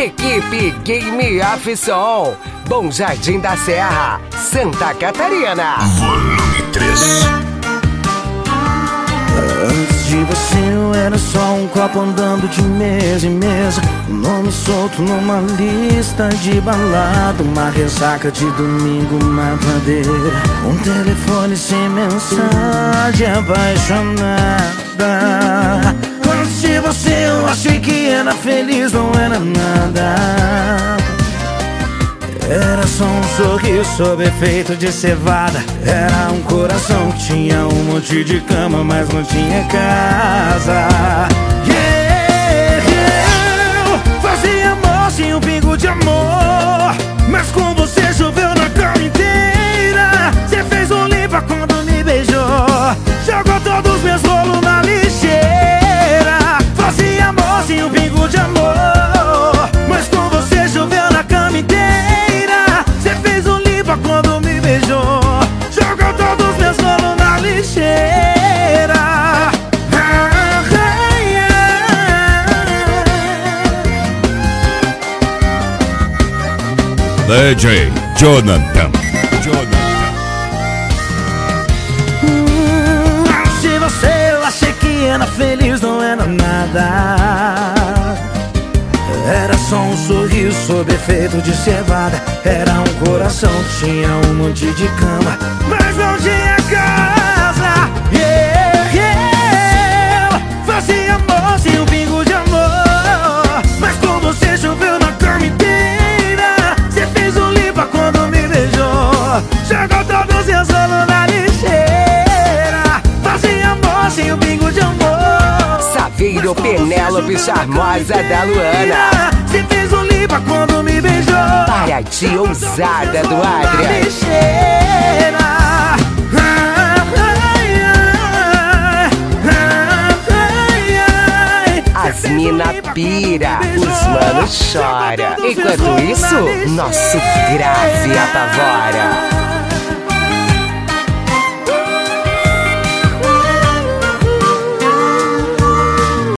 Equipe Game of Som, Bom Jardim da Serra, Santa Catarina. Volume 3. Antes de você eu era só um copo andando de mesa em mesa, um nome solto numa lista de balada, uma ressaca de domingo, uma madeira, um telefone sem mensagem, apaixonada. Antes de você eu achei que era feliz, não era nada. Era só um sorriso sob efeito de cevada. Era um coração que tinha um monte de cama, mas não tinha casa. Eu fazia amor sem um pingo de amor, mas com você choveu na cama inteira. Você fez um limpa quando me beijou, jogou todos os meus rolos na lixeira. Fazia amor sem um pingo de amor, mas com você choveu na cama inteira. Quando me beijou, jogou todos os meus rolos na lixeira. DJ Jonathan. Se você eu achei que era feliz, não era nada. Era só um sorriso sob efeito de cevada. Era um coração que tinha um monte de cama, mas não tinha casa. Eu fazia amor sem um pingo de amor, mas com você choveu na cama inteira. Você fez um limpa quando me beijou, jogou todos os seus rolos na lixeira. Fazia amor sem um pingo de amor, Saveiro, Penélope Charmosa da Luana. você fez um limpa quando me beijou, Para de ousada do Adrian. As mina pira, os mano chora. Enquanto isso, nosso grave apavora.